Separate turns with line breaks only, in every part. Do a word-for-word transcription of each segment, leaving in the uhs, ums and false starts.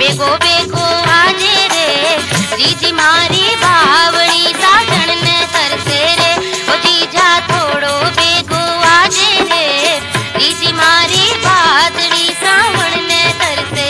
बेगो बेगो आजे रे जीजी मारी बावड़ी साजन ने तरसे रे ओ जीजा थोड़ो बेगो आजे रे जीजी मारी बादड़ी सावण ने तरसे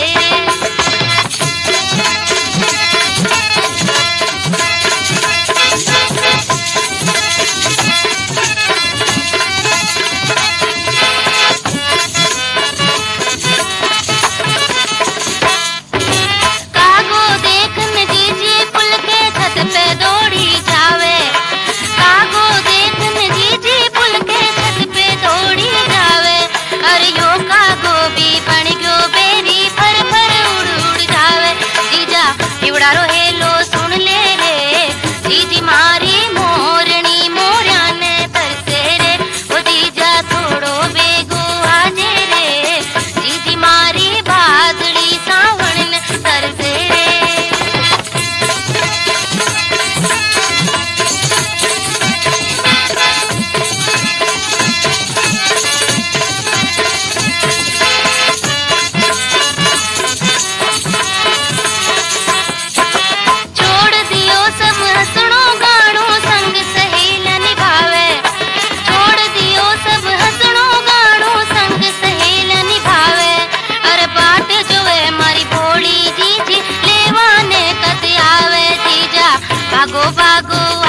हेलो सुन ले रे जीजी मारी मोरनी मोरिया ने तरसे रे ओ जीजा थोड़ो बेगो आजे रे जीजी मारी बादड़ी सावण ने तरसे भागो भागो